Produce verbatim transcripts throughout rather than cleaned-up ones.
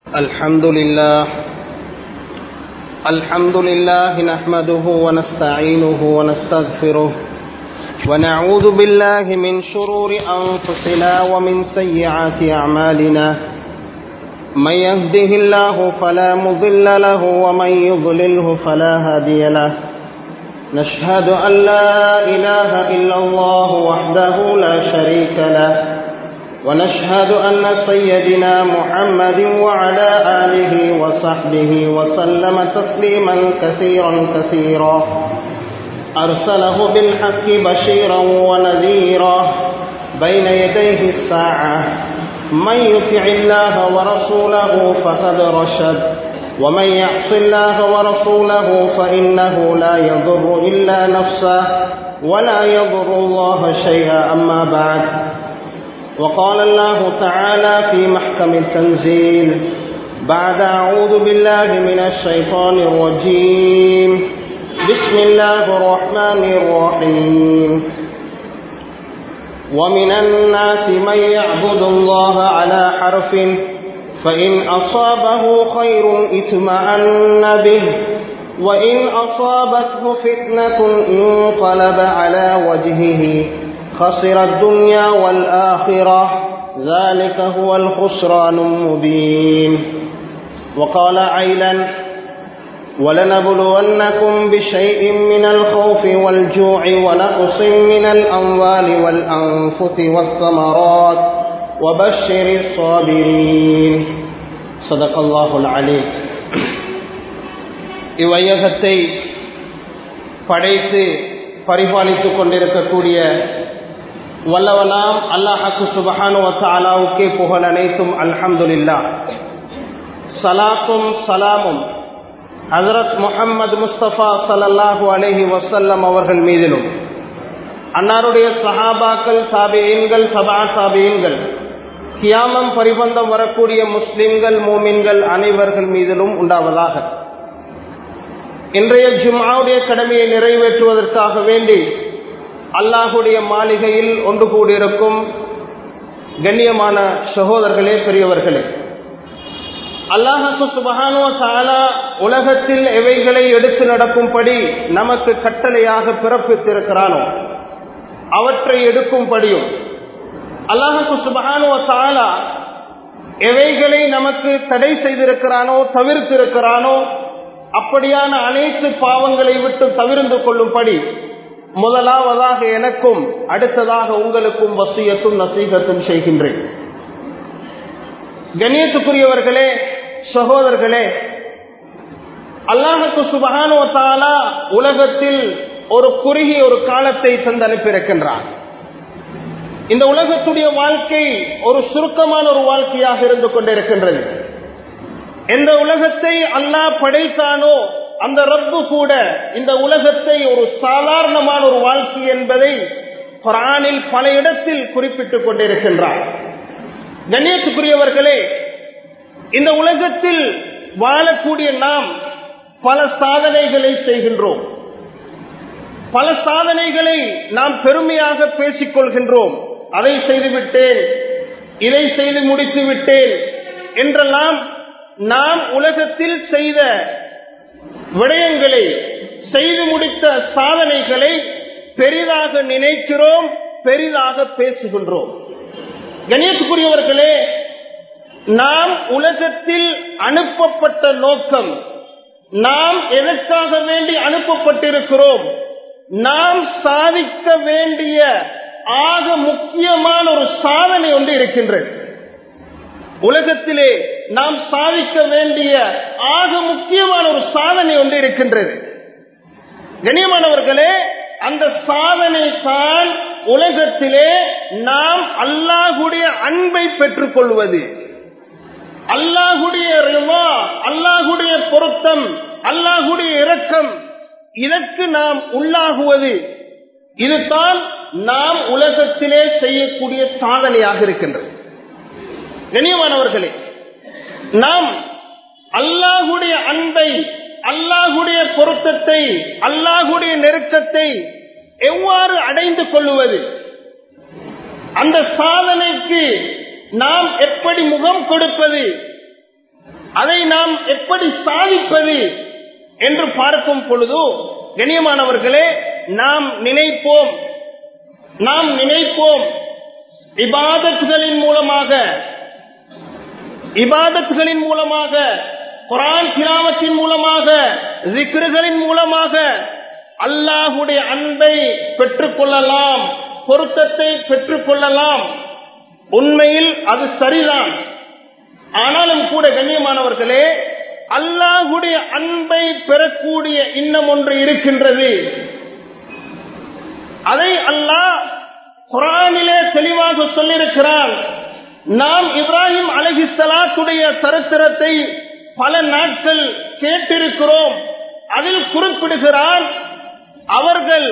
الحمد لله الحمد لله نحمده ونستعينه ونستغفره ونعوذ بالله من شرور أنفسنا ومن سيئات أعمالنا من يهده الله فلا مضل له ومن يضلله فلا هادي له نشهد أن لا إله إلا الله وحده لا شريك له ونشهد أن سيدنا محمد وعلى آله وصحبه وسلم تسليما كثيرا كثيرا أرسله بالحق بشيرا ونذيرا بين يديه الساعة من يطع الله ورسوله فقد رشد ومن يعص الله ورسوله فإنه لا يضر إلا نفسه ولا يضر الله شيئا. أما بعد، وقال الله تعالى في محكم التنزيل بعد أعوذ بالله من الشيطان الرجيم بسم الله الرحمن الرحيم ومن الناس من يعبد الله على حرف فإن أصابه خير اطمأن به وإن أصابته فتنة انقلب على وجهه خسر الدنيا والآخرة ذلك هو الخسران المبين. وقال عيلا ولنبلونكم بشيء من الخوف والجوع ونقص من الأموال والأنفس والثمرات وبشر الصابرين. صدق الله العليم. இவ்வையகத்தை படைத்து பரிபாலித்துக் கொண்டிருக்கக்கூடிய வல்லவனாம் அல்லாஹ்வுக்கு சுப்ஹானஹு வ தஆலாவுக்கே புகழ் அனைத்தும் அல்ஹம்துலில்லாஹ். ஸலாத்தும் ஸலாமும் ஹஜ்ரத் முஹம்மது முஸ்தபா ஸல்லல்லாஹு அலைஹி வஸல்லம் அவர்கள் மீதிலும் அன்னாருடைய சஹாபாக்கள், தாபிஈன்கள், தபா தாபிஈன்கள், கியாமம் பரிபந்தம் வரக்கூடிய முஸ்லிம்கள், மூமின்கள் அனைவர்கள் மீதிலும் உண்டாவதாக. இன்றைய ஜும்ஆவுடைய கடமையை நிறைவேற்றுவதற்காக வேண்டி அல்லாஹுடைய மாளிகையில் ஒன்று கூடியிருக்கும் கண்ணியமான சகோதரர்களே, பெரியவர்களே, அல்லாஹ் சுப்ஹானஹு வ தஆலா உலகத்தில் எவைகளை எடுத்து நடக்கும்படி நமக்கு கட்டளையாக பிறப்பித்திருக்கிறானோ அவற்றை எடுக்கும்படியும், அல்லாஹ் சுப்ஹானஹு வ தஆலா எவைகளை நமக்கு தடை செய்திருக்கிறானோ தவிர்த்திருக்கிறானோ அப்படியான அனைத்து பாவங்களை விட்டு தவிர்ந்து கொள்ளும்படி முதலாவதாக எனக்கும் அடுத்ததாக உங்களுக்கும் வசியத்தும் நசீகத்தும் செய்கின்றேன். கண்ணியத்துக்குரியவர்களே, சகோதரர்களே, அல்லாஹ் சுப்ஹானஹு வ தஆலா உலகத்தில் ஒரு குறுகிய ஒரு காலத்தை தந்து அனுப்பியிருக்கின்றார். இந்த உலகத்துடைய வாழ்க்கை ஒரு சுருக்கமான ஒரு வாழ்க்கையாக இருந்து கொண்டிருக்கின்றது. எந்த உலகத்தை அல்லாஹ் படைத்தானோ அந்த ரப்பு கூட இந்த உலகத்தை ஒரு சாதாரணமான ஒரு வாழ்க்கை என்பதை குர்ஆனில் பல இடத்தில் குறிப்பிட்டுக் கொண்டிருக்கின்றார். கண்ணியத்துக்குரியவர்களே, இந்த உலகத்தில் வாழக்கூடிய நாம் பல சாதனைகளை செய்கின்றோம். பல சாதனைகளை நாம் பெருமையாக பேசிக் கொள்கின்றோம். அதை செய்துவிட்டேன், இதை செய்து முடித்து விட்டேன் என்றெல்லாம் நாம் உலகத்தில் செய்த விடயங்களை, செய்து முடித்த சாதனைகளை பெரிதாக நினைக்கிறோம், பெரிதாக பேசுகின்றோம். கண்ணியத்துக்குரியவர்களே, நாம் உலகத்தில் அனுப்பப்பட்ட நோக்கம், நாம் எதற்காக வேண்டி அனுப்பப்பட்டிருக்கிறோம், நாம் சாதிக்க வேண்டிய ஆக முக்கியமான ஒரு சாதனை ஒன்று இருக்கின்றது. உலகத்திலே நாம் சாதிக்க வேண்டிய ஆக முக்கியமான ஒரு சாதனை ஒன்று இருக்கின்றது. கண்ணியமானவர்களே, அந்த சாதனை தான் உலகத்திலே நாம் அல்லாஹுடைய அன்பை பெற்றுக் கொள்வது, அல்லாஹுடைய ரிவா, அல்லாஹுடைய பொருத்தம், அல்லாஹுடைய இரக்கம், இதற்கு நாம் உள்ளாகுவது. இதுதான் நாம் உலகத்திலே செய்யக்கூடிய சாதனையாக இருக்கின்றது. கண்ணியமானவர்களே, நாம் அல்லாஹுடைய அன்பை, அல்லாஹுடைய பொருத்தத்தை, அல்லாஹுடைய நெருக்கத்தை எவ்வாறு அடைந்து கொள்வது, அந்த சாதனைக்கு நாம் எப்படி முகம் கொடுப்பது, அதை நாம் எப்படி சாதிப்பது என்று பார்க்கும் பொழுது கண்ணியமானவர்களே, நாம் நினைப்போம் நாம் நினைப்போம் இபாதத்துகளின் மூலமாக இபாதத்துகளின் மூலமாக குர்ஆன் திலாவத்தின் மூலமாக zikruகளின் மூலமாக அல்லாஹ்வுடைய அன்பை பெற்றுக் கொள்ளலாம், பொருத்தத்தை பெற்றுக் கொள்ளலாம். உண்மையில் அது சரிதான். ஆனாலும் கூட கண்ணியமானவர்களே, அல்லாஹ்வுடைய அன்பை பெறக்கூடிய இன்னும் ஒன்று இருக்கின்றது. அதை அல்லாஹ் குர்ஆனிலே தெளிவாக சொல்லியிருக்கிறான். நாம் இப்ராஹிம் அலைஹிஸ்ஸலாத்துடைய சரித்திரத்தை பல நாட்கள் கேட்டிருக்கிறோம். அதில் குறிப்பிடுகிறான், அவர்கள்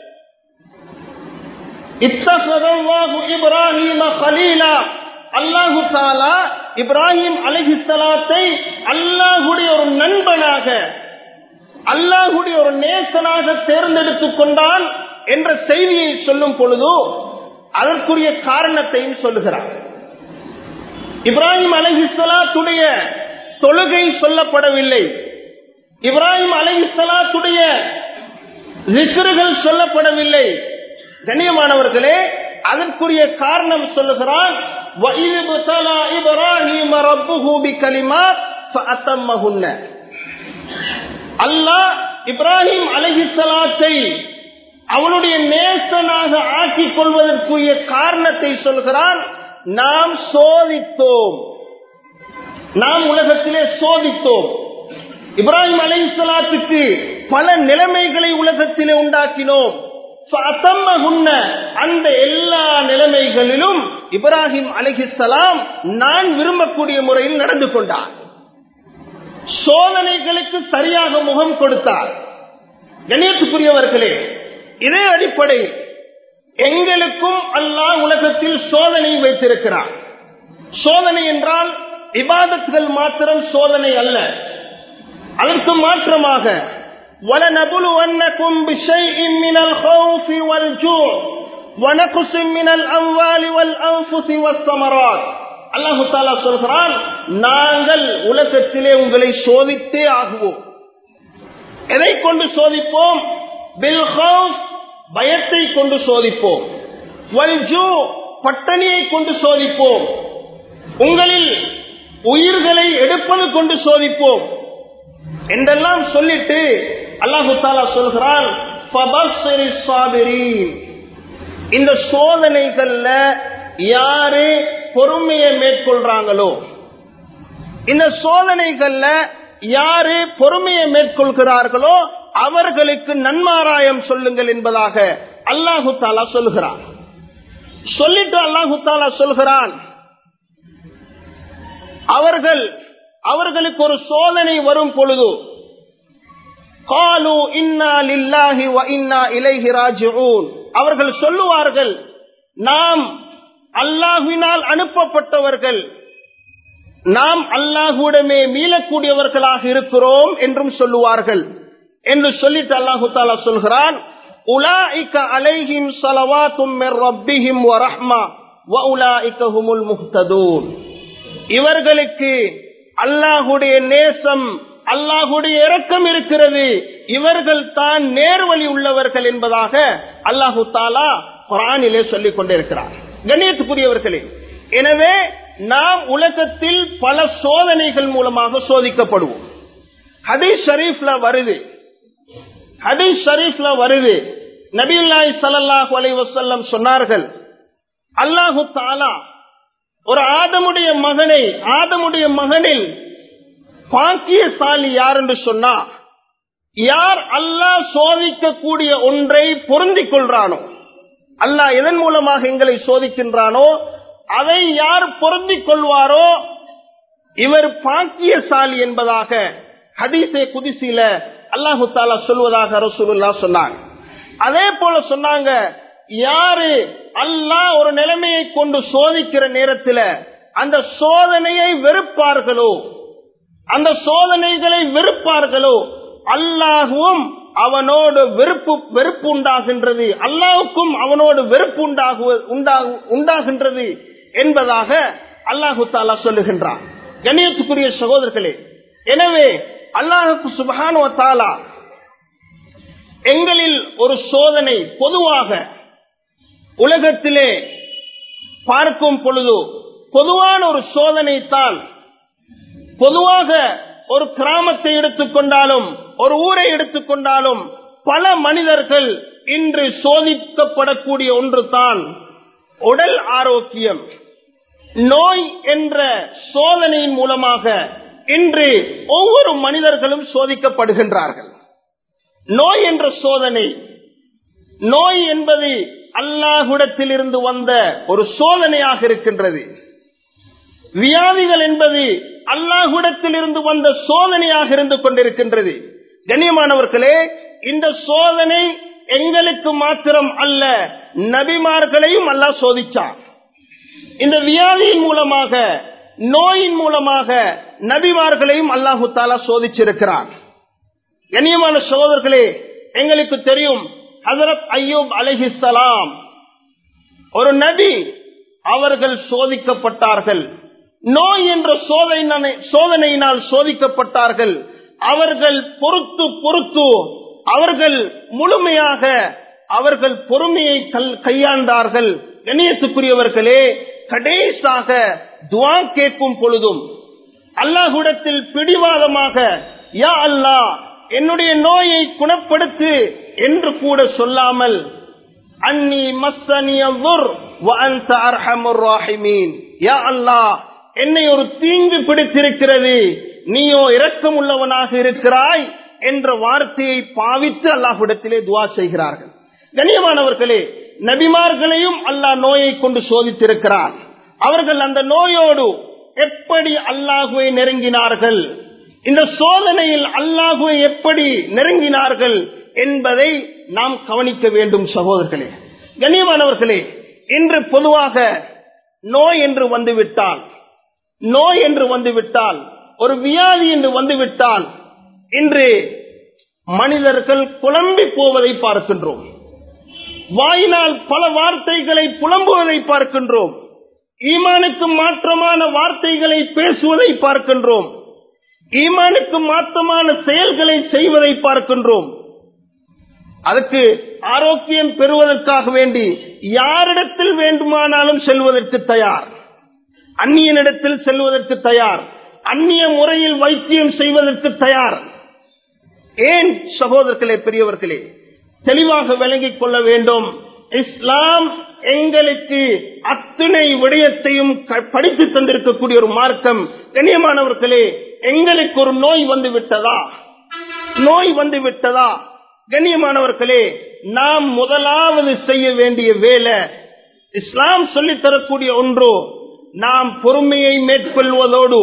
இத்தஹதல்லாஹு இப்ராஹீம கலீலா, அல்லாஹு தஆலா இப்ராஹிம் அலைஹிஸ்ஸலாத்தை அல்லாஹ்வுடைய ஒரு நண்பனாக, அல்லாஹ்வுடைய ஒரு நேசனாக தேர்ந்தெடுத்துக் கொண்டான் என்ற செய்தியை சொல்லும் பொழுது அதற்குரிய காரணத்தையும் சொல்லுகிறார். இப்ராஹிம் அலைஹிஸ்ஸலாத்துடைய தொழுகை சொல்லப்படவில்லை, இப்ராஹிம் அலைஹிஸ்ஸலாத்துடைய zikruகள் சொல்லப்படவில்லை. கண்ணியமானவர்களே, அதற்குரிய காரணம் சொல்லுகிறான், வஇத்பதலா இப்ராஹீம ரப்புஹு பிகலிமாத் ஃபஅத்தம்மஹுன்ன. அல்லாஹ் இப்ராஹிம் அலைஹிஸ்ஸலாத்தை அவனுடைய நேசனாக ஆக்கிக் கொள்வதற்குரிய காரணத்தை சொல்கிறான். நாம் சோதித்தோம், நாம் உலகத்திலே சோதித்தோம். இப்ராஹிம் அலைஹிஸ்ஸலாத்துக்கு பல நிலைமைகளை உலகத்திலே உண்டாக்கினோம். அந்த எல்லா நிலைமைகளிலும் இப்ராஹிம் அலைஹிஸ்ஸலாம் நான் விரும்பக்கூடிய முறையில் நடந்து கொண்டார். சோதனைகளுக்கு சரியாக முகம் கொடுத்தார். கண்ணியத்துக்குரியவர்களே, இதே அடிப்படை எங்களுக்கும் அல்லாஹ் உலகத்தில் சோதனை வைத்திருக்கிறார். சோதனை என்றால் இபாதத்துகள் மாத்திரம் சோதனை அல்ல, அதற்கு மாற்றமாக وَلَنَبْلُوَنَّكُمْ بِشَيْءٍ مِّنَ الْخَوْفِ وَالْجُوعِ وَنَقْصٍ مِّنَ الْأَمْوَالِ وَالْأَنفُسِ وَالثَّمَرَاتِ. அல்லாஹ் தஆலா சொல்கிறான், நாங்கள் உலகத்திலே உங்களை சோதித்தே ஆகுவோம். எதை கொண்டு சோதிப்போம்? பில் ஹவுஃப், பயத்தை கொண்டு சோதிப்போம். வல் ஜூ, பட்டணியை கொண்டு சோதிப்போம். உங்களில் உயிர்களை எடுப்பது கொண்டு சோதிப்போம் என்றெல்லாம் சொல்லிட்டு அல்லாஹ் தஆலா சொல்கிறான், ஃபபஸ்ஸிரிஸ் ஸாபிரீன். இந்த சோதனைகள்ல யாரு பொறுமையை மேற்கொள்றாங்களோ, இந்த சோதனைகள்ல யாரு பொறுமையை மேற்கொள்கிறார்களோ அவர்களுக்கு நன்மாராயம் சொல்லுங்கள் என்பதாக அல்லாஹு தஆலா சொல்கிறான். சொல்லிட்டு அல்லாஹு தஆலா சொல்கிறான், அவர்கள் அவர்களுக்கு ஒரு சோதனை வரும் பொழுது காலு இன்னா லில்லாஹி வ இன்னா இலைஹி ராஜிஊன், அவர்கள் சொல்லுவார்கள், நாம் அல்லாஹ்வினால் அனுப்பப்பட்டவர்கள், நாம் அல்லாஹ்விடமே மீளக்கூடியவர்களாக இருக்கிறோம் என்றும் சொல்லுவார்கள் என்று சொல்லிட்டு அல்லாஹு தஆலா சொல்கிறான், உலாயிக அலைஹிம் ஸலவாத்தும் மிர் ரப்பிஹிம் வ ரஹ்மா வ உலாயிக ஹுமுல் முஹ்ததூன். இவர்களுக்கு அல்லாஹ்வுடைய நேசம், அல்லாஹ்வுடைய இரக்கம் இருக்கிறது, இவர்கள் தான் நேர்வழி உள்ளவர்கள் என்பதாக அல்லாஹு தஆலா குர்ஆனிலே சொல்லிக் கொண்டிருக்கிறார். கண்ணியத்துக்குரியவர்களே, எனவே நாம் உலகத்தில் பல சோதனைகள் மூலமாக சோதிக்கப்படுவோம். ஹதீஸ் ஷரீஃப்ல வருது ஹதீஸ் ஷரீஃப்ல வருது நபியுல்லாஹி ஸல்லல்லாஹு அலைஹி வஸல்லம் சொன்னார்கள், அல்லாஹு தஆலா ஒரு ஆதமுடைய மகனை ஆதமுடைய மகனில் பாக்கியசாலி யார் என்று சொன்னா, யார் அல்லாஹ் சோதிக்கக்கூடிய ஒன்றை பொருந்திக் கொள்றானோ, அல்லாஹ் எதன் மூலமாக எங்களை சோதிக்கின்றானோ அதை யார் பொருந்திக் கொள்வாரோ இவர் பாக்கியசாலி என்பதாக ஹதீஸே குதிசில அல்லாஹு தஆலா சொல்வதாக ரசூலுல்லாஹ் சொன்னாங்க. அதே போல சொன்னாங்க, யாரு அல்லாஹ் ஒரு நிலைமையை கொண்டு சோதிக்கிற நேரத்தில் அந்த சோதனையை வெறுப்பார்களோ, அந்த சோதனைகளை வெறுப்பார்களோ, அல்லாஹுவும் அவனோடு வெறுப்பு வெறுப்பு உண்டாகின்றது, அல்லாஹுக்கும் அவனோடு வெறுப்பு உண்டாகு உண்டாகின்றது என்பதாக அல்லாஹு தஆலா சொல்லுகின்றான். கண்ணியத்துக்குரிய சகோதரர்களே, எனவே அல்லாஹ் சுப்ஹானஹு வ தஆலா எங்களில் ஒரு சோதனை பொதுவாக உலகத்திலே பார்க்கும் பொழுது பொதுவான ஒரு சோதனை தான். பொதுவாக ஒரு கிராமத்தை எடுத்துக்கொண்டாலும் ஒரு ஊரை எடுத்துக்கொண்டாலும் பல மனிதர்கள் இன்று சோதிக்கப்படக்கூடிய ஒன்று தான் உடல் ஆரோக்கியம். நோய் என்ற சோதனையின் மூலமாக இன்று ஒவ்வொரு மனிதர்களும் சோதிக்கப்படுகின்றார்கள். நோய் என்ற சோதனை, நோய் என்பது அல்லாஹ்விடத்தில் இருந்து வந்த ஒரு சோதனையாக இருக்கின்றது. வியாதிகள் என்பது அல்லாஹ்விடத்தில் இருந்து வந்த சோதனையாக இருந்து கொண்டிருக்கின்றது. கண்ணியமானவர்களே, இந்த சோதனை எங்களுக்கு மாத்திரம் அல்ல, நபிமார்களையும் அல்லாஹ் சோதிச்சார். இந்த வியாதியின் மூலமாக, நோயின் மூலமாக நபிமார்களையும் அல்லாஹு தஆலா சோதிச்சிருக்கிறார். கண்ணியமான சகோதரர்களே, எங்களுக்கு தெரியும் ஹஜ்ரத் அய்யூப் அலைஹிஸ்ஸலாம் ஒரு நபி, அவர்கள் சோதிக்கப்பட்டார்கள். நோய் என்ற சோதனை சோதனையினால் சோதிக்கப்பட்டார்கள். அவர்கள் பொறுத்து பொறுத்து அவர்கள் முழுமையாக அவர்கள் பொறுமையை கையாண்டார்கள். கண்ணியத்துக்குரியவர்களே, கடைசியாக துஆ கேட்கும் பொழுதும் அல்லாஹ்விடத்தில் பிடிவாதமாக யா அல்லாஹ் என்னுடைய நோயை குணப்படுத்து என்று கூட சொல்லாமல் அன்னி மஸ்ஸனிய ضر وانت ارحم الراحمين, யா அல்லாஹ் என்னை ஒரு தீங்கு பிடித்திருக்கிறது, நீயோ இரக்கம் உள்ளவனாக இருக்கிறாய் என்ற வார்த்தையை பாவித்து அல்லாஹ்விடத்திலே துஆ செய்கிறார்கள். கண்ணியமானவர்களே, நபிமார்களையும் அல்லாஹ் நோயை கொண்டு சோதித்திருக்கிறார். அவர்கள் அந்த நோயோடு எப்படி அல்லாஹ்வை நெருங்கினார்கள், இந்த சோதனையில் அல்லாஹ்வை எப்படி நெருங்கினார்கள் என்பதை நாம் கவனிக்க வேண்டும் சகோதரர்களே. கண்ணியமானவர்களே, இன்று பொதுவாக நோய் என்று வந்துவிட்டால், நோய் என்று வந்துவிட்டால், ஒரு வியாதி என்று வந்துவிட்டால் இன்று மனிதர்கள் குழம்பி போவதை பார்க்கின்றோம். வாயினால் பல வார்த்தைகளை புலம்புவதை பார்க்கின்றோம். ஈமானுக்கு மாற்றமான வார்த்தைகளை பேசுவதை பார்க்கின்றோம். ஈமானுக்கு மாற்றமான செயல்களை செய்வதை பார்க்கின்றோம். அதற்கு ஆரோக்கியம் பெறுவதற்காக வேண்டி யாரிடத்தில் வேண்டுமானாலும் செல்வதற்கு தயார், அந்நியனிடத்தில் செல்வதற்கு தயார், அந்நிய முறையில் வைத்தியம் செய்வதற்கு தயார். ஏன் சகோதரர்களே, பெரியவர்களே, தெளிவாக விளங்கிக் கொள்ள வேண்டும். இஸ்லாம் எங்களுக்கு அத்தனை விடயத்தையும் படித்து தந்திருக்கக்கூடிய ஒரு மார்க்கம். கண்ணியமானவர்களே, எங்களுக்கு ஒரு நோய் வந்து விட்டதா, நோய் வந்து விட்டதா கண்ணியமானவர்களே, நாம் முதலாவது செய்ய வேண்டிய வேலை, இஸ்லாம் சொல்லித் தரக்கூடிய ஒன்று, நாம் பொறுமையை மேற்கொள்வதோடு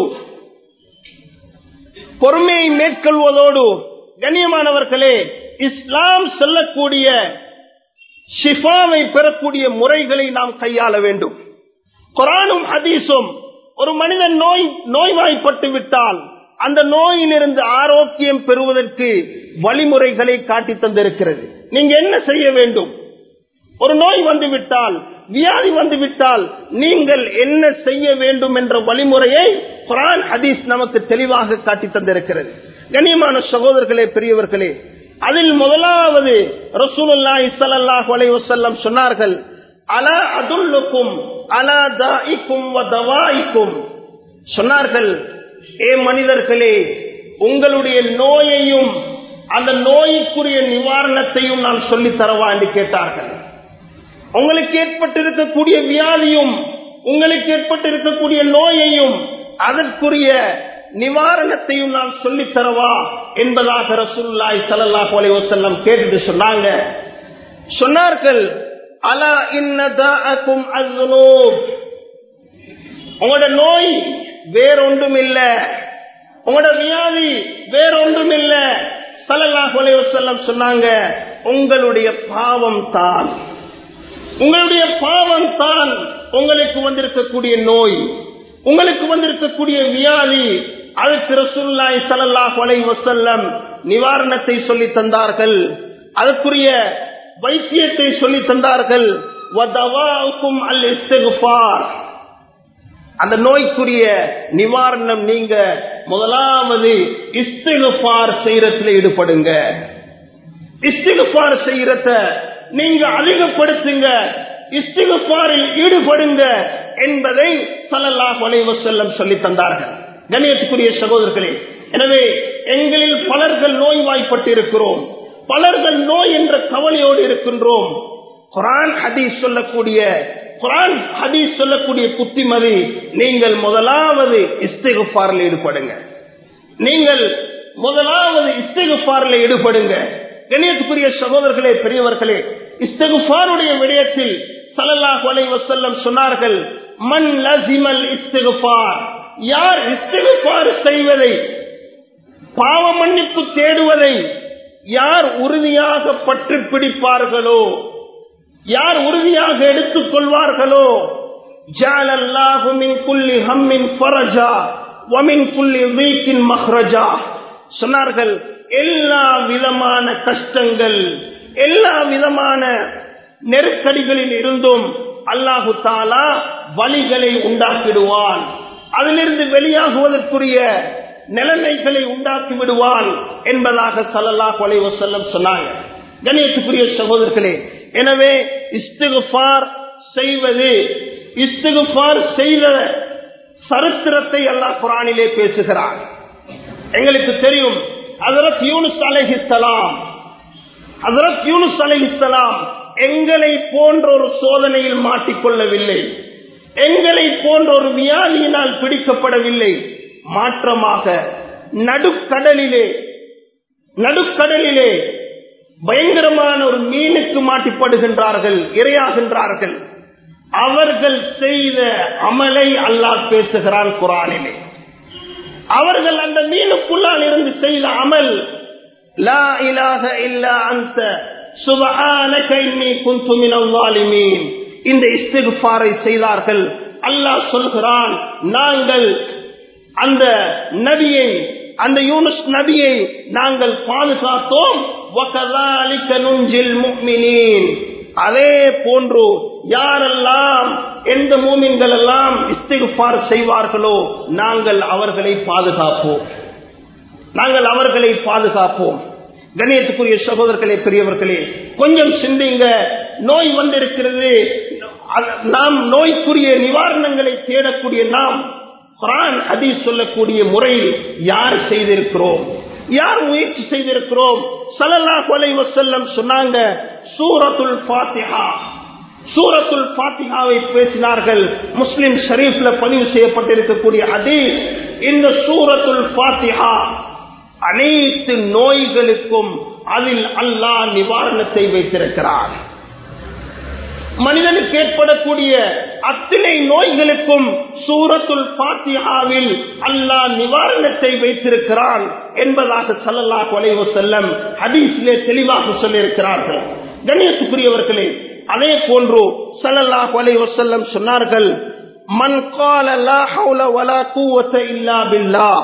பொறுமையை மேற்கொள்வதோடு கண்ணியமானவர்களே, இஸ்லாம் சொல்லக்கூடிய ஷிஃபாவை பெறக்கூடிய முறைகளை நாம் கையாள வேண்டும். குர்ஆனும் ஹதீஸும் ஒரு மனிதன் நோய் நோய்வாய்ப்பட்டு விட்டால் அந்த நோயிலிருந்து ஆரோக்கியம் பெறுவதற்கு வழிமுறைகளை காட்டி தந்திருக்கிறது. நீங்க என்ன செய்ய வேண்டும், ஒரு நோய் வந்துவிட்டால், வியாதி வந்துவிட்டால் நீங்கள் என்ன செய்ய வேண்டும் என்ற வழிமுறையை குர்ஆன் ஹதீஸ் நமக்கு தெளிவாக காட்டி தந்திருக்கிறது. கண்ணியமான சகோதரர்களே, பெரியவர்களே, அதில் முதலாவது ரசூலுல்லாஹி ஸல்லல்லாஹு அலைஹி வஸல்லம் சொன்னார்கள், அலா அதுல்லுக்கும் அலா தாஇக்கும் வ தவாஇக்கும், சொன்னார்கள், ஏ மனிதர்களே, உங்களுடைய நோயையும் அந்த நோய்க்குரிய நிவாரணத்தையும் நான் சொல்லி தரவா என்று கேட்டார்கள். உங்களுக்கு ஏற்பட்டிருக்கக்கூடிய வியாதியும் உங்களுக்கு ஏற்பட்டிருக்கக்கூடிய நோயையும் அதற்குரிய நிவாரணத்தையும் நான் சொல்லி தரவா என்பதாக ரசூலுல்லாஹி ஸல்லல்லாஹு அலைஹி வஸல்லம் கேட்டு சொன்னாங்க. சொன்னார்கள், அலா இன்ன தாஅக்கும் அஸ்ஸுனூப், உங்களோட நோய் வேறொன்றும் இல்ல, உங்களோட வியாதி வேறொன்றும் இல்ல. ஸல்லல்லாஹு அலைஹி வஸல்லம் சொன்னாங்க, உங்களுடைய பாவம் தான், உங்களுடைய பாவம் தான் உங்களுக்கு வந்திருக்கக்கூடிய நோய், உங்களுக்கு வந்திருக்கக்கூடிய வியாதி. அதற்கு ரசூலுல்லாஹி ஸல்லல்லாஹு அலைஹி வஸல்லம் நிவாரணத்தை சொல்லி தந்தார்கள், அதற்குரிய வைத்தியத்தை சொல்லி தந்தார்கள். வதவாஉக்கும் அல் இஸ்திக்ஃபார், அந்த நோய்க்குரிய நிவாரணம் நீங்க முதலாவது இஸ்திக்ஃபார் செய்யறதுல ஈடுபடுங்க. இஸ்திக்ஃபார் செய்யறத நீங்க அதிகப்படுத்துங்க, இஸ்திக்ஃபாரில் ஈடுபடுங்க என்பதை ஸல்லல்லாஹு அலைஹி வஸல்லம் சொல்லி தந்தார்கள். கண்ணியத்துக்குரிய சகோதரர்களே, எனவே எங்களில் பலர்கள் நோய்வாய்ப்பட்டு இருக்கிறோம், பலர்கள் நோய் என்ற கவலையோடு இருக்கின்றோம். குர்ஆன் ஹதீஸ் சொல்லக்கூடிய குர்ஆன் ஹதீஸ் சொல்லக்கூடிய புத்திமதி, நீங்கள் முதலாவது இஸ்திக்ஃபாரில் ஈடுபடுங்க. நீங்கள் முதலாவது இஸ்திக்ஃபாரில் ஈடுபடுங்க. கண்ணியத்துக்குரிய சகோதரர்களே, பெரியவர்களே, இஸ்திக்ஃபாருடைய விடயத்தில் ஸல்லல்லாஹு அலைஹி வஸல்லம் சொன்னார்கள், மன் லஸிமல் இஸ்திக்ஃபார், யார் இஸ்திக்ஃபார் செய்வதை, பாவ மன்னிப்பு தேடுவதை யார் உறுதியாக பற்றி பிடிப்பார்களோ, யார் உறுதியாக எடுத்துக் கொள்வார்களோ, ஜஅலல்லாஹு மின் குல்லி ஹம்மின் ஃபரஜா வ மின் குல்லி தீக்கின் மக்ரஜா. சொன்னார்கள், எல்லா விதமான கஷ்டங்கள், எல்லா விதமான நெருக்கடிகளில் இருந்தும் அல்லாஹு தஆலா வழிகளை உண்டாக்கிடுவான், அதிலிருந்து வெளியாகுவதற்குரிய நிலைமைகளை உண்டாக்கி விடுவான் என்பதாக ஸல்லல்லாஹு அலைஹி வஸல்லம் சொன்னாங்க. கண்ணியத்துக்குரிய சகோதரர்களே, எனவே இஸ்திக்ஃபார் செய்வது, இஸ்திக்ஃபார் செய்த சரித்திரத்தை அல்லாஹ் குர்ஆனிலே பேசுகிறார். எங்களுக்கு தெரியும், ஹஜ்ரத் யூனுஸ் அலைஹிஸ்ஸலாம் ஹஜ்ரத் யூனுஸ் அலைஹிஸ்ஸலாம் எங்களை போன்ற ஒரு சோதனையில் மாட்டிக்கொள்ளவில்லை, எங்களை போன்ற ஒரு வியாதியினால் பிடிக்கப்படவில்லை. மாற்றமாக நடுக்கடலிலே நடுக்கடலிலே பயங்கரமான ஒரு மீனுக்கு மாட்டிப்படுகின்றார்கள், இரையாகின்றார்கள். அவர்கள் செய்த அமலை அல்லாஹ் பேசுகிறான் குர்ஆனிலே. அவர்கள் அந்த மீனுக்குள்ளால் இருந்து செய்த அமல், லா இலாஹ இல்லா அன்த சுப்ஹானக இன்னி குன்து மினல் ஸாலிமீன். இந்த இஸ்திக்ஃபாரை செய்தார்கள். அல்லாஹ் சொல்கிறான், நாங்கள் அந்த நபியை, அந்த யூனுஸ் நபியை நாங்கள் பாதுகாத்தோம். வகஸாலிக நுன்ஜில் முஃமினீன். அதே போன்று யாரெல்லாம், எந்த மூமின்கள் எல்லாம் இஸ்திக்ஃபார் செய்வார்களோ நாங்கள் அவர்களை பாதுகாப்போம், நாங்கள் அவர்களை பாதுகாப்போம். கண்ணியத்துக்குரிய சகோதரர்களே, பெரியவர்களே, கொஞ்சம் சிந்திங்க. நோய் வந்திருக்கிறது, நாம் நோய்க்குரிய நிவாரணங்களை தேடக்கூடிய நாம் குர்ஆன் ஹதீஸ் சொல்லக்கூடிய முறையில் யார் செய்திருக்கிறோம், யார் முயற்சி செய்திருக்கிறோம்? ஸல்லல்லாஹு அலைஹி வஸல்லம் சொன்னாங்க, சூரத்துல் ஃபாத்திஹா, சூரத்துல் ஃபாத்திஹாவை பேசினார்கள். முஸ்லிம் ஷரீஃப்ல பதிவு செய்யப்பட்டிருக்கக்கூடிய ஹதீஸ், இந்த சூரத்துல் ஃபாத்திஹா அனைத்து நோய்களுக்கும் அதில் அல்லாஹ் நிவாரணத்தை வைத்திருக்கிறார். மனிதனுக்கு ஏற்படக்கூடிய அத்தனை நோய்களுக்கும் சூரத்துல் ஃபாத்திஹாவில் அல்லாஹ் நிவாரணத்தை வைத்திருக்கிறான் என்பதாக ஸல்லல்லாஹு அலைஹி வஸல்லம் ஹதீஸிலே தெளிவாக சொல்லியிருக்கிறார்கள். கண்ணியத்துக்குரியவர்களே, அதே போன்று ஸல்லல்லாஹு அலைஹி வஸல்லம் சொன்னார்கள், மன் قال لا حول ولا قوة إلا بالله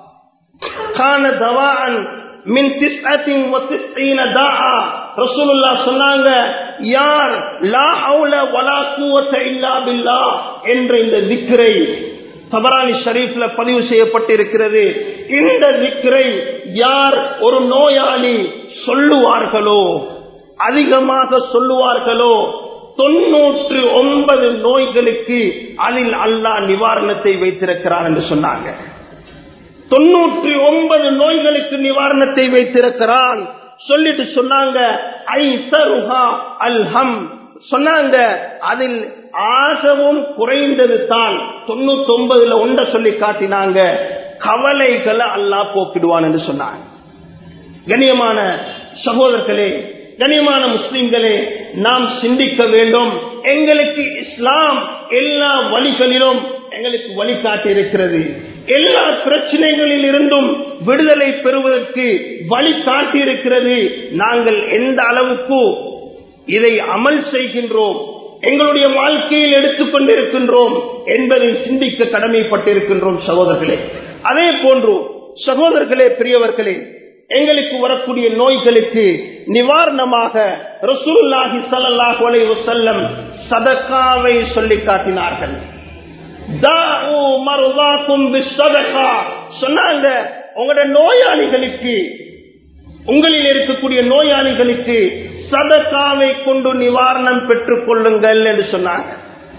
كان دواء من تسعة وتسعين داء. ரசூலுல்லாஹ் சொன்னாங்க, யார் லா ஹவுல வலா குவத இல்லா பில்லாஹ் என்ற இந்த திக்ரை, தபரானி ஷரீஃப்ல பதிவு செய்யப்பட்டிருக்கிறது, இந்த திக்ரை யார் ஒரு நோயாளி சொல்லுவார்களோ, அதிகமாக சொல்லுவார்களோ, தொன்னூற்று ஒன்பது நோய்களுக்கு அதில் அல்லாஹ் நிவாரணத்தை வைத்திருக்கிறார் என்று சொன்னாங்க. தொன்னூற்றி ஒன்பது நோய்களுக்கு நிவாரணத்தை வைத்திருக்கிறான் சொல்லிட்டு சொன்னாங்க, ஐஸருஹா அல்ஹம், சொன்னாங்க அதில் ஆகவும் குறைந்தது தான், தொண்ணூத்தி ஒன்பதுல ஒன்றை சொல்லி காட்டினாங்க, கவலைகளை அல்லாஹ் போக்கிடுவான் என்று சொன்னாங்க. கண்ணியமான சகோதரர்களே, கண்ணியமான முஸ்லிம்களே, நாம் சிந்திக்க வேண்டும். எங்களுக்கு இஸ்லாம் எல்லா வழிகளிலும் எங்களுக்கு வழிகாட்டி இருக்கிறது. எல்லா பிரச்சனைகளில் இருந்தும் விடுதலை பெறுவதற்கு வழிகாட்டி இருக்கிறது. நாங்கள் எந்த அளவுக்கு இதை அமல் செய்கின்றோம், எங்களுடைய வாழ்க்கையில் எடுத்துக்கொண்டிருக்கின்றோம் என்பதை சிந்திக்க கடமைப்பட்டிருக்கின்றோம் சகோதரர்களே. அதே போன்று சகோதரர்களே, பெரியவர்களே, எங்களுக்கு வரக்கூடிய நோய்களுக்கு நிவாரணமாக ரசூலுல்லாஹி ஸல்லல்லாஹு அலைஹி வஸல்லம் சதகாவை சொல்லி காட்டினார்கள். தாஉ மர்தாக்கும் பிஸ்ஸதகா சொன்னாங்க, உங்களுடைய நோயாளிகளுக்கு, உங்களில் இருக்கக்கூடிய நோயாளிகளுக்கு சதகாவை கொண்டு நிவாரணம் பெற்றுக் கொள்ளுங்கள் என்று சொன்னாங்க.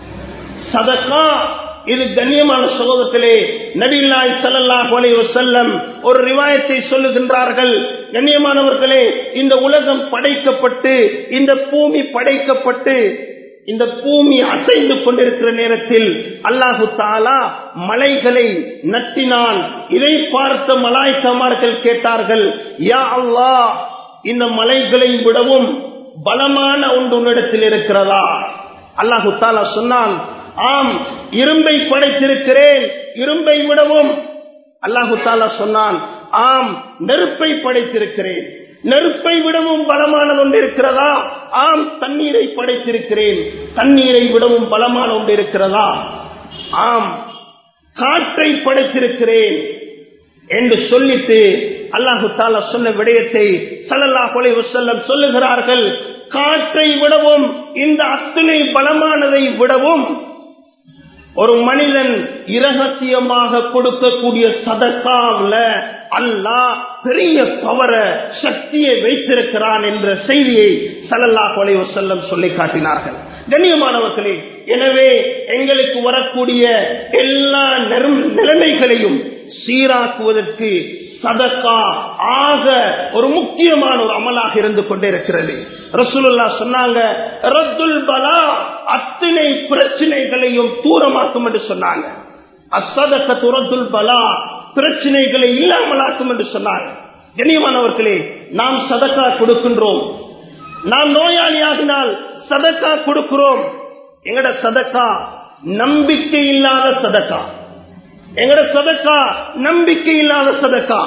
சதகா இது கண்ணியமான சகோதரர்களே, நபியுல்லாஹி ஸல்லல்லாஹு அலைஹி வஸல்லம் ஒரு ரிவாயத்தை சொல்லுகின்றார்கள். கண்ணியமானவர்களே, இந்த உலகம் படைக்கப்பட்டு, இந்த பூமி படைக்கப்பட்டு, இந்த பூமி அசைந்து கொண்டிருக்கிற நேரத்தில் அல்லாஹு தஆலா மலைகளை நட்டினான். இதை பார்த்த மலாயிகமார்கள் கேட்டார்கள், யா அல்லாஹ், இந்த மலைகளை விடவும் பலமான ஒன்று உன்னிடத்தில் இருக்கிறதா? அல்லாஹு தஆலா சொன்னான், ஆம், இரும்பை படைத்திருக்கிறேன், இரும்பை விடவும். அல்லாஹு தஆலா சொன்னான், ஆம், நெருப்பை படைத்திருக்கிறேன், நெருப்பை விடவும் பலமான ஒன்று இருக்கிறதா? ஆம், தண்ணீரை படைத்திருக்கிறேன், தண்ணீரை விடவும் பலமான ஒன்று இருக்கிறதா? ஆம், காற்றை படைத்திருக்கிறேன் என்று சொல்லிட்டு அல்லாஹு தஆலா சொன்ன விடயத்தை ஸல்லல்லாஹு அலைஹி வஸல்லம் சொல்லுகிறார்கள். காற்றை விடவும், இந்த அத்தனை பலமானதை விடவும் ஒரு மனிதன் இரகசியமாக கொடுக்கக்கூடிய சதகாவுல அல்லாஹ் பெரிய பவர சக்தியை வைத்திருக்கிறான் என்ற செய்தியை ஸல்லல்லாஹு அலைஹி வஸல்லம் சொல்லி காட்டினார்கள். கண்ணியமானவர்களே, எனவே எங்களுக்கு வரக்கூடிய எல்லா நிலைமைகளையும் சீராக்குவதற்கு சதகா ஆக ஒரு முக்கியமான ஒரு அமலாக இருந்து கொண்டே இருக்கிறது. ரசூலுல்லாஹ் சொன்னாங்க, ரத்துல் பலா, அத்தனை பிரச்சனைகளையும் தூரமாக்கும் என்று சொன்னாங்க. அஸ்ஸதகத்து ரத்துல் பலா, பிரச்சனைகளை இல்லாமலாக்கும் என்று சொன்னாங்க. கண்ணியமானவர்களே, நாம் சதகா கொடுக்கின்றோம், நாம் நோயாளியாகினால் சதகா கொடுக்கிறோம். எங்கட சதகா நம்பிக்கை இல்லாத சதகா, எங்கட சதகா நம்பிக்கை இல்லாத சதகா.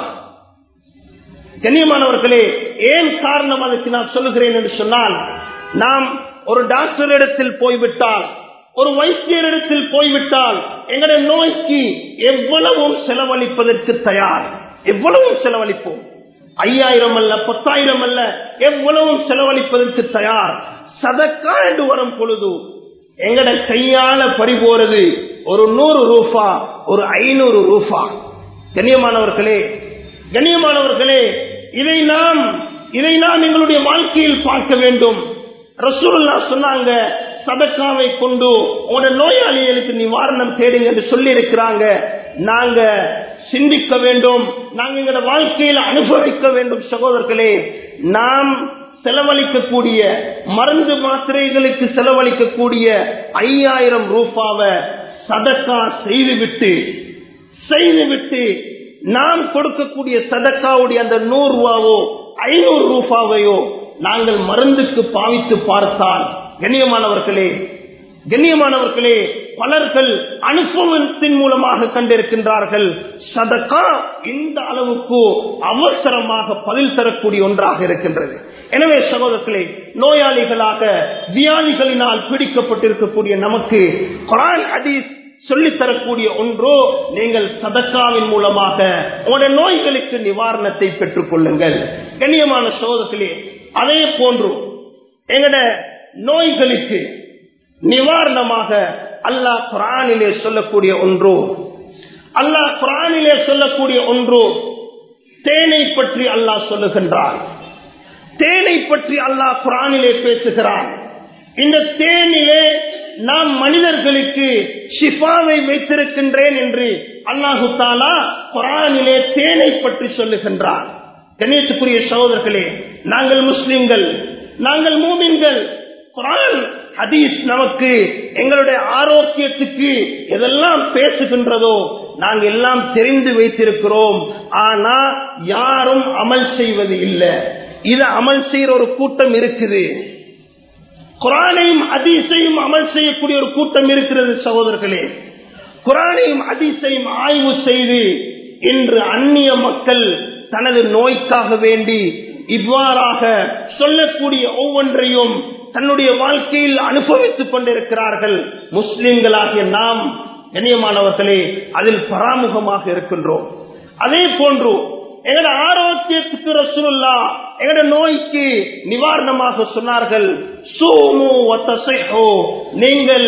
கண்ணியமானவர்களே, ஏன் காரணம் அதுக்கு நான் சொல்லுகிறேன் என்று சொன்னால், நாம் ஒரு டாக்டர் இடத்தில் போய்விட்டால், ஒரு வைத்தியரிடத்தில் போய்விட்டால், எங்களுடைய நோய்க்கு எவ்வளவும் செலவழிப்பதற்கு தயார், எவ்வளவும் செலவழிப்போம். ஐயாயிரம் அல்ல, பத்தாயிரம் அல்ல, எவ்வளவும் செலவழிப்பதற்கு தயார். சதக்கா என்று வரும் பொழுது எங்கட கையால பறிபோறது ஒரு நூறு ரூபா, ஒரு ஐநூறு ரூபா. கண்ணியமானவர்களே, கண்ணியமானவர்களே, இதை நாம் இதை நாம் எங்களுடைய வாழ்க்கையில் பார்க்க வேண்டும். ரசூலுல்லாஹ் சொன்னாங்க, சதக்காவை கொண்டு உங்களோட நோயாளிகளுக்கு நிவாரணம் தேடுங்க என்று சொல்லி இருக்கிறாங்க. நாங்க சிந்திக்க வேண்டும், நாங்க எங்களோட வாழ்க்கையில அனுபவிக்க வேண்டும். சகோதரர்களே, நாம் செலவழிக்கக்கூடிய மருந்து மாத்திரைகளுக்கு செலவழிக்கக்கூடிய ஐயாயிரம் ரூபாவை சதக்கா செய்துவிட்டு செய்துவிட்டு நாம் கொடுக்கக்கூடிய சதக்காவுடைய அந்த நூறு ரூபாவோ ஐநூறு ரூபாவையோ நாங்கள் மருந்துக்கு பாவித்து பார்த்தால், கண்ணியமானவர்களே கண்ணியமானவர்களே பலர்கள் அனுபவத்தின் மூலமாக கண்டிருக்கின்றார்கள், சதக்கா இந்த அளவுக்கு அவசரமாக பதில் தரக்கூடிய ஒன்றாக இருக்கின்றது. எனவே சகோதரர்களே, நோயாளிகளாக வியாதிகளினால் பீடிக்கப்பட்டிருக்கக்கூடிய நமக்கு குர்ஆன் ஹதீஸ் சொல்லித்தரக்கூடிய ஒன்றோ, நீங்கள் சதக்காவின் மூலமாக உங்களுடைய நோய்களுக்கு நிவாரணத்தை பெற்றுக் கொள்ளுங்கள். கண்ணியமான சகோதரர்களே, அதே போன்று எங்கட நோய்களுக்கு நிவாரணமாக அல்லாஹ் குர்ஆனிலே சொல்லக்கூடிய ஒன்றோ, அல்லாஹ் குர்ஆனிலே சொல்லக்கூடிய ஒன்றோ தேனை பற்றி அல்லாஹ் சொல்லுகின்றான். தேனை பற்றி அல்லாஹ் குர்ஆனிலே பேசுகிறான். இந்த தேனிலே நாம் மனிதர்களுக்கு ஷிஃபாவை வைத்திருக்கின்றேன் என்று அல்லாஹு தஆலா குர்ஆனிலே தேனை பற்றி சொல்லுகின்றான். கண்ணியத்துக்குரிய சகோதரர்களே, நாங்கள் முஸ்லிம்கள், நாங்கள் மூமின்கள். குர்ஆன் ஹதீஸ் நமக்கு எங்களுடைய ஆரோக்கியத்துக்கு எதெல்லாம் பேசுகின்றதோ நாங்கள் எல்லாம் தெரிந்து வைத்திருக்கிறோம். ஆனா யாரும் அமல் செய்வது இல்லை. இது அமல் செய்யற ஒரு கூட்டம் இருக்குது. குர்ஆனையும் ஹதீஸையும் அமல் செய்யக்கூடிய ஒரு கூட்டம் இருக்கிறது. சகோதரர்களே, குர்ஆனையும் ஹதீஸையும் ஆய்வு செய்து இன்று அந்நிய மக்கள் தனது நோய்க்காக வேண்டி இவ்வாறாக சொல்லக்கூடிய ஒவ்வொன்றையும் தன்னுடைய வாழ்க்கையில் அனுபவித்துக் கொண்டிருக்கிறார்கள். முஸ்லிம்களாகிய நாம் கண்ணியமானவர்களே அதில் பராமுகமாக இருக்கின்றோம். அதே போன்று எங்கட ஆரோக்கியத்துக்கு ரசூலுல்லாஹ் எங்கட நோய்க்கு நிவாரணமாக சொன்னார்கள், சூமு வ தஸிஹு, நீங்கள்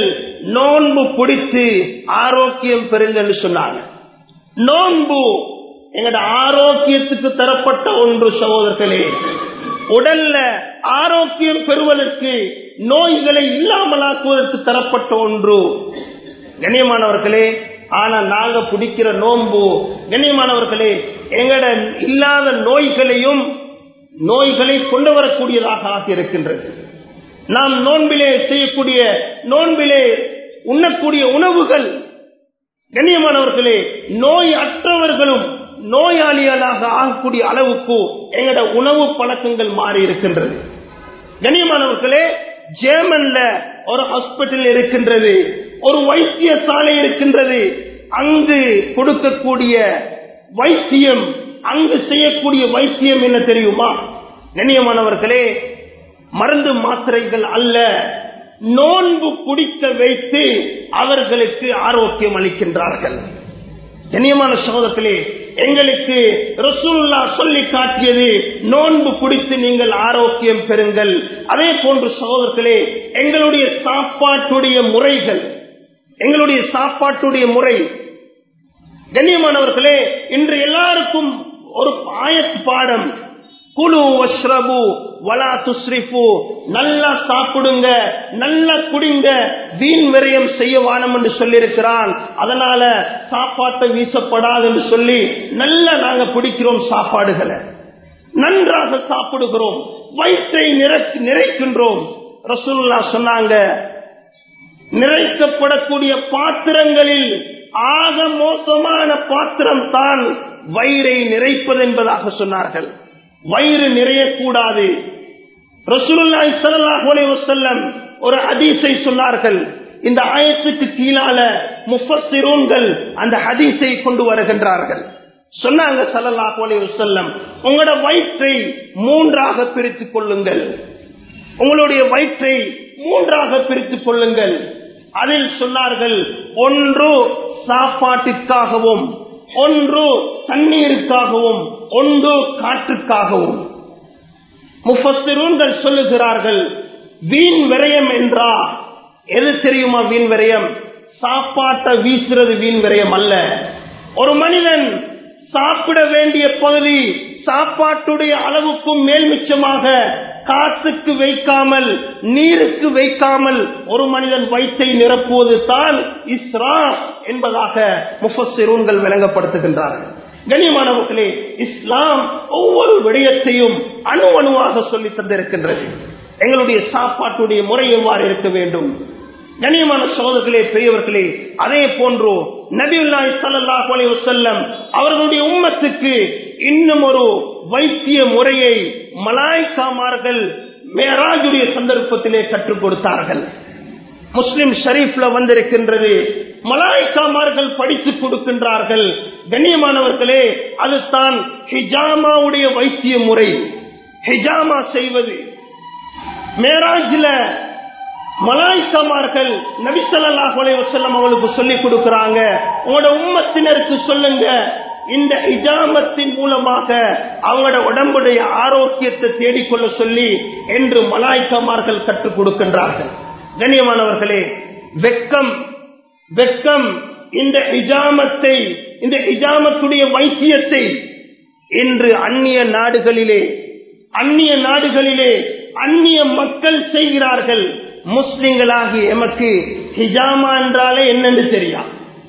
நோன்பு பிடித்து ஆரோக்கியம் பெறுங்கன்னு சொன்னாங்க. நோன்பு எங்கட ஆரோக்கியத்துக்கு தரப்பட்ட ஒன்று சகோதரர்களே. உடல்ல ஆரோக்கியம் பெறுவதற்கு, நோய்களை இல்லாமலாக்குவதற்கு தரப்பட்ட ஒன்று கண்ணியமானவர்களே. ஆனா நாங்க பிடிக்கிற நோன்பு கண்ணியமானவர்களே எங்கட இல்லாத நோய்களையும் நோய்களை கொண்டு வரக்கூடியதாக ஆகி இருக்கின்றது. நாம் நோன்பிலே செய்யக்கூடிய, நோன்பிலே உண்ணக்கூடிய உணவுகள் கண்ணியமானவர்களே நோய் அற்றவர்களும் நோயாளிகளாக ஆகக்கூடிய அளவுக்கு எங்கட உணவு பழக்கங்கள் மாறி இருக்கின்றது. கண்ணியமானவர்களே ஜெர்மன்ல ஒரு ஹாஸ்பிட்டல் இருக்கின்றது, ஒரு வைத்தியசாலை இருக்கின்றது. அங்கு கொடுக்கக்கூடிய வைத்தியம், அங்கு செய்யக்கூடிய வைத்தியம் என்ன தெரியுமா கண்ணியமானவர்களே? மருந்து மாத்திரைகள் அல்ல, நோன்பு குடிக்க வைத்து அவர்களுக்கு ஆரோக்கியம் அளிக்கின்றார்கள். கண்ணியமான சகோதரர்களே, எங்களுக்கு ரசூலுல்லாஹ் சொல்லி காட்டியது நோன்பு குடித்து நீங்கள் ஆரோக்கியம் பெறுங்கள். அதே போன்று சகோதரர்களே எங்களுடைய சாப்பாட்டுடைய முறைகள், எங்களுடைய சாப்பாட்டுடைய முறை கண்ணியமானவர்களே இன்று எல்லாருக்கும் ஒரு ஆயத் பாடம், குலு வஷ்ரபு வலா துஸ்ரிஃபு, நல்லா சாப்பிடுங்க, நல்லா குடிங்க, வீண் விரயம் செய்ய வானம் என்று சொல்லி இருக்கிறான். அதனால சாப்பாட்டை வீசப்படாது என்று சொல்லி நல்லா நாங்க பிடிக்கிறோம், சாப்பாடுகளை நன்றாக சாப்பிடுகிறோம், வயிற்றை நிறைக்கின்றோம். ரசூலுல்லாஹ் சொன்னாங்க, நிறைக்கப்படக்கூடிய பாத்திரங்களில் ஆக மோசமான பாத்திரம் தான் வயிறை நிறைப்பது என்பதாக சொன்னார்கள். வயிறு நிறையக்கூடாது. ரசூலுல்லாஹி ஸல்லல்லாஹு அலைஹி வஸல்லம் ஒரு ஹதீஸை சொன்னார்கள். இந்த ஆயத்துக்கு கீழால முஃபஸ்ஸிரூன்கள் அந்த ஹதீஸை கொண்டு வருகின்றார்கள். சொன்னாங்க ஸல்லல்லாஹு அலைஹி வஸல்லம், உங்களுடைய வயிற்றை மூன்றாக பிரித்துக் கொள்ளுங்கள், உங்களுடைய வயிற்றை மூன்றாக பிரித்துக் கொள்ளுங்கள். அதில் சொன்னார்கள், ஒன்று சாப்பாட்டிற்காகவும், ஒன்று தண்ணீருக்காகவும், ஒன்று காற்றுக்காகவும். முஃபஸ்ஸிரூன்கள் சொல்லுகிறார்கள், வீண் விரயம் என்றா எது தெரியுமா? வீண் விரயம் சாப்பாட்டை வீசுறது வீண் விரயம் அல்ல. ஒரு மனிதன் சாப்பிட வேண்டிய பகுதி சாப்பாட்டுடைய அளவுக்கும் மேல் மிச்சமாக காற்றுக்கு வைக்காமல், நீருக்கு வைக்காமல் ஒரு மனிதன் வயிற்றை நிரப்புவது தான் இஸ்ராஃப் என்பதாக முஃபஸ்ஸிரூன்கள் விளங்கப்படுத்துகின்றார்கள். கண்ணியமானவர்களே, இஸ்லாம் ஒவ்வொரு விடயத்தையும் அணு அணுவாக சொல்லி தந்திருக்கின்றது. எங்களுடைய சாப்பாட்டுடைய முறை எவ்வாறு இருக்க வேண்டும்? கண்ணியமான சகோதரர்களே, பெரியவர்களே, அதே போன்று நபியுல்லாஹி ஸல்லல்லாஹு அலைஹி வஸல்லம் அவர்களுடைய உம்மத்துக்கு இன்னும் ஒரு வைத்திய முறையை மலாயிகாமார்கள் மேராஜுடைய சந்தர்ப்பத்திலே கற்றுக் கொடுத்தார்கள். முஸ்லிம் ஷரீஃப்ல வந்திருக்கின்றது, மலாயிகாமார்கள் படித்துக் கொடுக்கின்றார்கள். கண்ணியமானவர்களே, அதுதான் ஹிஜாமாவுடைய வைத்திய முறை. ஹிஜாமா செய்வது மேராஜ்ல மலாயிகாமார்கள் நபி ஸல்லல்லாஹு அலைஹி வஸல்லம் அவர்களுக்கு சொல்லிக் கொடுக்கிறாங்க, உங்களோட உம்மத்தினருக்கு சொல்லுங்க, இந்த ஹிஜாமத்தின் மூலமாக அவங்களோட உடம்புடைய ஆரோக்கியத்தை தேடிக்கொள்ள சொல்லி என்று மலாயிகாமார்கள் கற்றுக் கொடுக்கின்றார்கள். கண்ணியமானவர்களே, வெக்கம் வெக்கம் இந்த ஹிஜாமத்தை, இந்த ஹிஜாமத்துடைய வைத்தியத்தை இன்று அந்நிய நாடுகளிலே அந்நிய நாடுகளிலே அந்நிய மக்கள் செய்கிறார்கள். முஸ்லிம்களாகி எமக்கு ஹிஜாமா என்றாலே என்னென்று தெரியும்.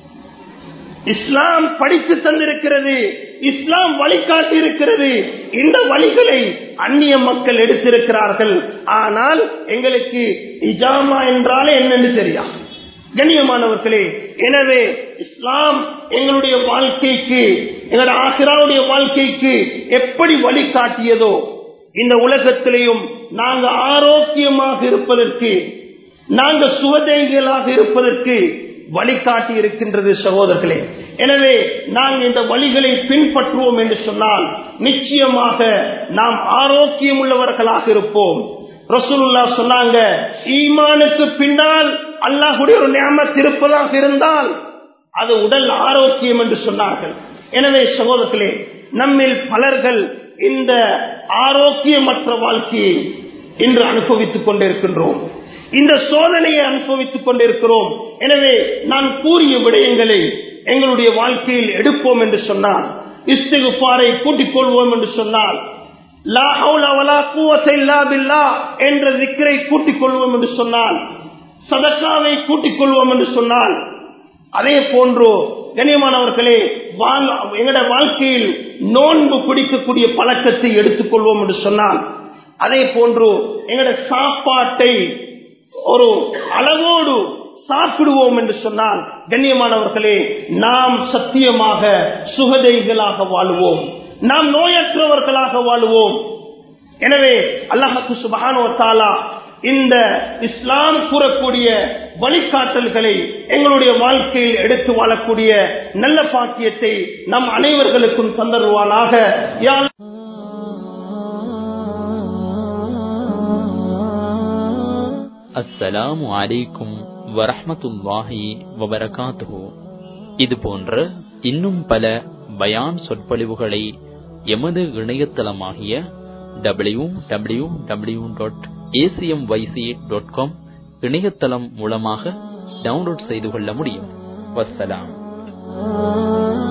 இஸ்லாம் படித்து தந்திருக்கிறது, இஸ்லாம் வழிகாட்டி இருக்கிறது. இந்த வழிகளை அந்நிய மக்கள் எடுத்திருக்கிறார்கள். ஆனால் எங்களுக்கு ஹிஜாமா என்றாலே என்னென்று தெரியும். கண்ணியமானவர்களே, எனவே இஸ்லாம் எங்களுடைய வாழ்க்கைக்கு, எங்களுடைய ஆகிராவுடைய வாழ்க்கைக்கு எப்படி வழிகாட்டியதோ, இந்த உலகத்திலேயும் நாங்கள் ஆரோக்கியமாக இருப்பதற்கு, நாங்கள் சுவதேகிகளாக இருப்பதற்கு வழிகாட்டி இருக்கின்றது சகோதரர்களே. எனவே நாங்கள் இந்த வழிகளை பின்பற்றுவோம் என்று சொன்னால் நிச்சயமாக நாம் ஆரோக்கியம் உள்ளவர்களாக இருப்போம். ரசூலுல்லாஹ் சொன்னாங்க, ஈமானுக்கு பின்னால் அல்லாஹ்வுடைய ஒரு நிஅமத் இருப்பதாக இருந்தால் அது உடல் ஆரோக்கியம் என்று சொன்னார்கள். எனவே சகோதரர்களே, நம்மில் பலர்கள் இந்த ஆரோக்கியமற்ற வாழ்க்கையை இன்று அனுபவித்துக் கொண்டிருக்கின்றோம். இந்த சோதனையை அனுபவித்துக் கொண்டிருக்கிறோம். எனவே நான் கூறிய விடயங்களை எங்களுடைய வாழ்க்கையில் எடுப்போம் என்று சொன்னால், இஸ்திக்ஃபாரை கூட்டிக் கொள்வோம் என்று சொன்னால், லா ஹவுல வலா குவத்த இல்லா பில்லாஹ் என்ற திக்ரை கூட்டிக் கொள்வோம் என்று சொன்னால், சதகாவை கூட்டிக் கொள்வோம் என்று சொன்னால், அதே போன்று கண்ணியமானவர்களே எங்களுடைய வாழ்க்கையில் நோன்பு பிடிக்கக்கூடிய பழக்கத்தை எடுத்துக்கொள்வோம் என்று சொன்னால், அதே போன்று எங்களுடைய சாப்பாட்டை ஒரு அளவோடு சாப்பிடுவோம் என்று சொன்னால், கண்ணியமானவர்களே நாம் சத்தியமாக சுகதைகளாக வாழுவோம், நாம் நோயற்றவர்களாக வாழுவோம். எனவே அல்லாஹ் சுப்ஹானஹு வ தஆலா இந்த இஸ்லாம் கூறக்கூடிய வழிகாட்டல்களை எங்களுடைய வாழ்க்கையில் எடுத்து வாழக்கூடிய நல்ல பாக்கியத்தை நம் அனைவர்களுக்கும் தந்தருவானாக. யா அஸ்ஸலாமு அலைக்கும் வரஹ்மத்துல்லாஹி வபரகாத்துஹு. இது போன்ற இன்னும் பல பயான் சொற்பொழிவுகளை எமது இணையதளமாகிய W W W dot ACMYC dot com இணையதளம் மூலமாக டவுன்லோட் செய்து கொள்ள முடியும். வஸ்ஸலாம்.